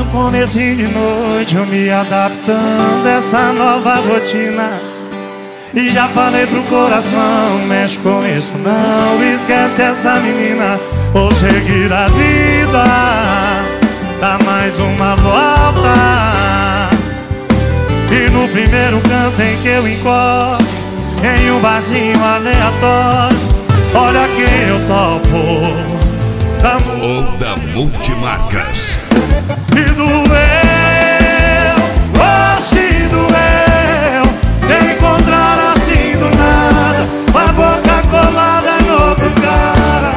comecinho de noite, eu me adaptando a essa nova rotina. E já falei pro coração, mexe com isso não, esquece essa menina, vou seguir a vida, dá mais uma volta. E no primeiro canto em que eu encosto, em um barzinho aleatório, olha quem eu topo, ou da Multimarcas. E doeu, oh se doeu, te encontrar assim do nada, com a boca colada em outro cara.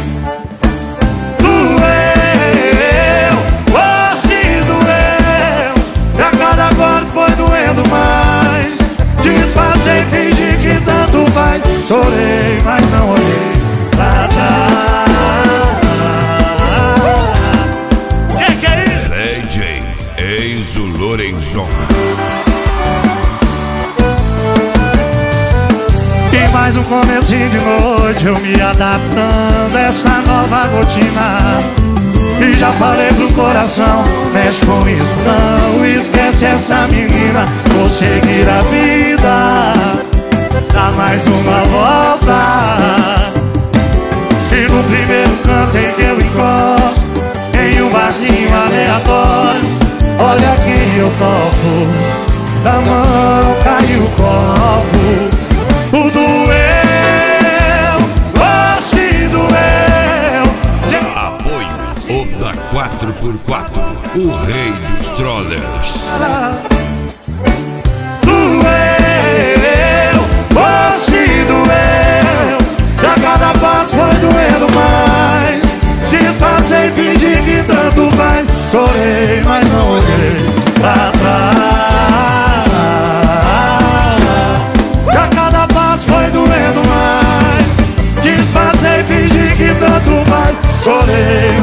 Doeu, oh se doeu, e a cada golpe foi doendo mais. Disfarcei, fingi que tanto faz, chorei, mas não olhei pra trás. Enzo Lorenzon. E mais um comecinho de noite, eu me adaptando a essa nova rotina. E já falei pro coração, mexe com isso não, esquece essa menina, vou seguir a vida, dá mais uma volta. E no primeiro canto em que eu encosto, em um barzinho aleatório, olha quem eu topo, da mão caiu o copo. O doeu, oh se doeu. Apoio o da 4x4, o rei dos trollers. Doeu, oh se doeu, e a cada passo foi doendo mais. Disfarcei, fingi que tanto faz, chorei, mas não olhei pra trás. E a cada passo foi doendo mais. Disfarcei, fingi que tanto faz, chorei,